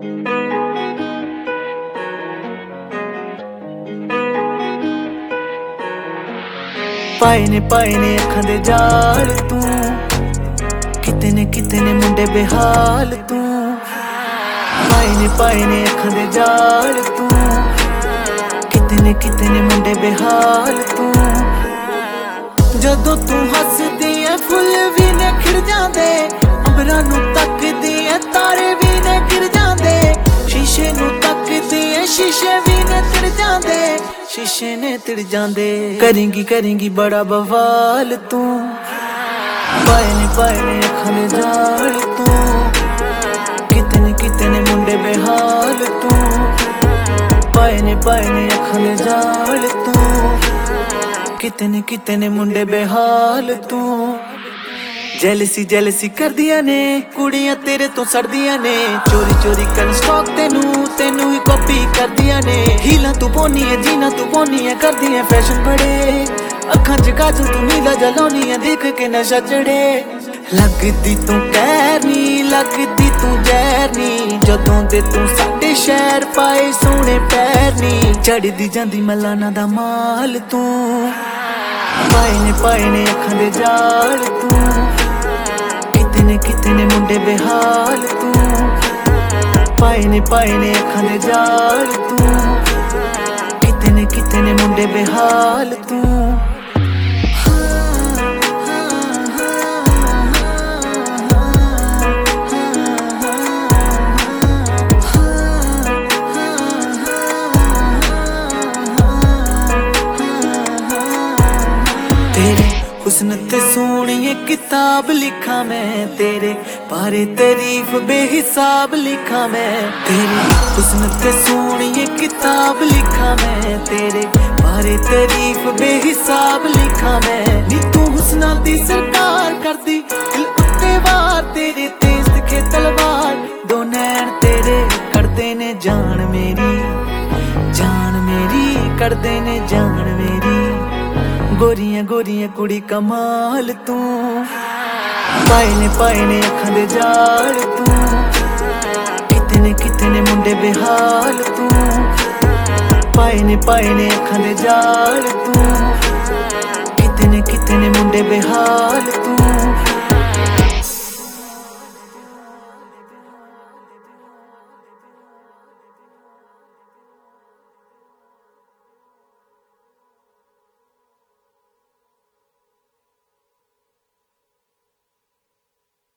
पाए ने अखां दे जाल तू, किते ने मुंडे बेहाल तू। पाए ने अखां दे जाल तू, किते ने मुंडे बेहाल तू। जदों तू हसदी ऐ फुल भी ने खिड़ जांदे, अंबरां नूं तकदी ऐ तारे भी ने गिर जांदे। शीशे नूं तकदी ऐ शीशे भी ने तिड़ जांदे, शीशे ने तिड़ जांदे। करेंगी बड़ा बवाल तू, पाए ने अखां दे जाल तू, किते ने मुंडे बेहाल तू। पाए ने अखां दे जाल तू, किते ने मुंडे बेहाल तू। जैलसी करदियां ने कुड़ियां तेरे तो सड़दियां ने, चोरी कर स्टॉक तेनू ही कॉपी करदियां ने। हीला तू पोनी है जीना तू पोनी है, करदी है फैशन बड़े। अखां च काजल तू नीला जलाउनी है, देख के नशा चढ़े। लगदी तू कहरनी लगदी तू जहरनी, जदों दे तू साडे शहर पाए सोहणे पैरनी। चढ़दी जांदी मलाना दा माल तू, पाए ने अखां दे जाल तू, किते ने मुंडे बेहाल तू। पाए ने अखां दे जाल तू, किते ने मुंडे बेहाल तू। तेरे हुस्न ते सोहणिए किताब लिखा मैं, तेरे बारे तारीफ बेहिसाब लिखा मैं। तेरे हुस्न ते सोहणिए किताब लिखा मैं, तेरे बारे तारीफ बेहिसाब लिखा मैं। नी तू हुस्ना दी सरकार करदी दिल उत्ते वार, तेरे तेज दिखे तलवार। दो नैन तेरे करदे ने जान मेरी करदे ने जान मेरी। गोरियां कुड़ी कमाल तू, पाए ने अखां दे जाल तू, किते ने मुंडे बेहाल तू। पाए ने अखां दे जाल तू, किते ने मुंडे बेहाल।